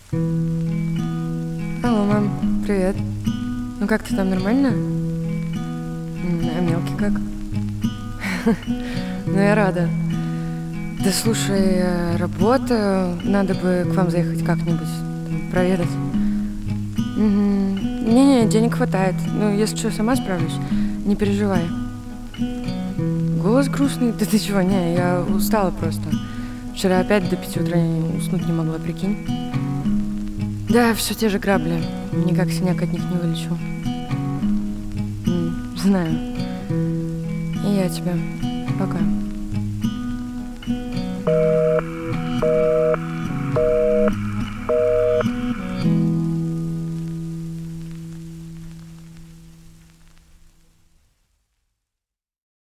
Алло, мам, привет. Ну как ты там, нормально? А мелкий как? Ну я рада. Да слушай, работа, надо бы к вам заехать как-нибудь, там, проведать. Не-не, денег хватает. Ну, если что, сама справлюсь. Не переживай. Голос грустный? Да ты чего? Не, я устала просто. Вчера опять до 5 утра уснуть не могла, прикинь. Да, все те же грабли. Никак синяк от них не вылечу. Знаю. И я тебя. Пока.